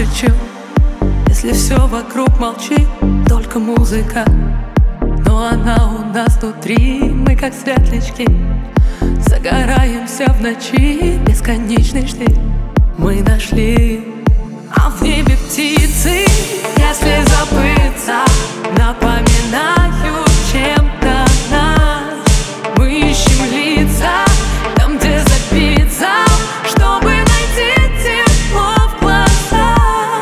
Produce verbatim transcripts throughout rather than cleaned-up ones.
хочу, если все вокруг молчит, только музыка. Но она у нас внутри, мы как светлячки, загораемся в ночи, бесконечный штиль мы нашли. А в небе птицы, если забыться, напоминают чем-то нас. Мы ищем лица там, где забиться, чтобы найти тепло в глазах.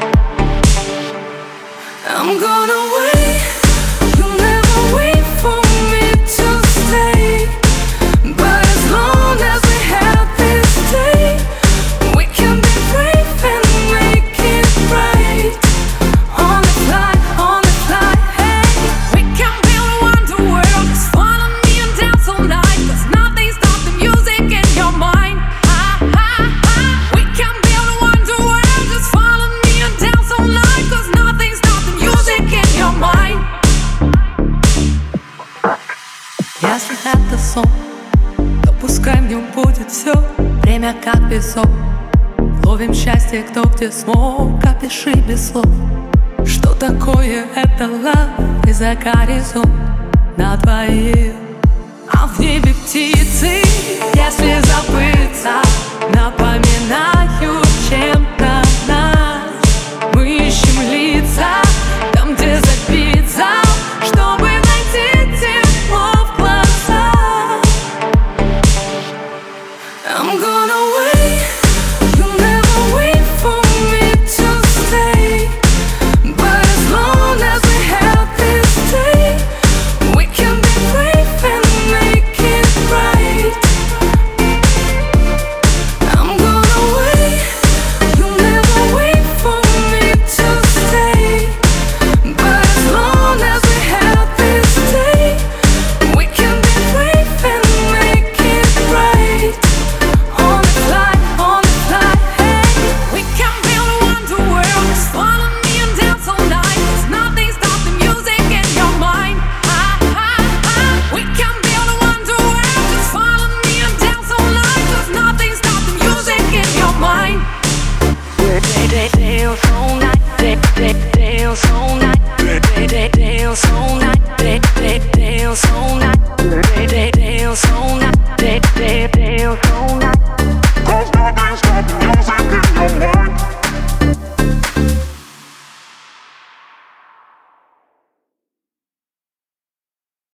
I'm gonna wait, you'll never wait for me to stay. But as long as we have this day, we can be brave and make it right. On the fly, on the fly, hey. We can build a wonder world. Just follow me and dance all night, 'cause nothing stops the music in your mind. Ah, ah, ah. We can build a wonder world. Just follow me and dance all night, 'cause nothing stops the music in your mind. Если это сон, то пускай в нем будет все. Время как песок, ловим счастье, кто где смог. Опиши без слов, что такое это love. И за горизонт на двоих